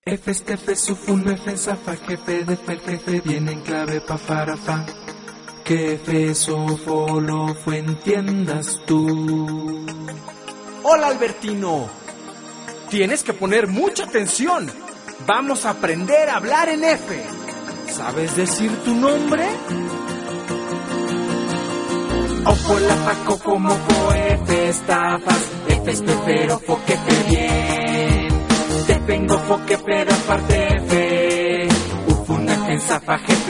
F, estefe, sufuno, F, zafa, jefe, defe, el jefe, viene en clave, pa, para, fa. Que fe, sofo, lo, fue, entiendas tú. Hola, Albertino. Tienes que poner mucha atención. Vamos a aprender a hablar en F. ¿Sabes decir tu nombre? Ojo, la, fa, coco, moco, F, estafas, F, estefero, fo, que fe, bien. Te vengo, fo, que pero aparte, F. Ufuna, en zafa, jefe.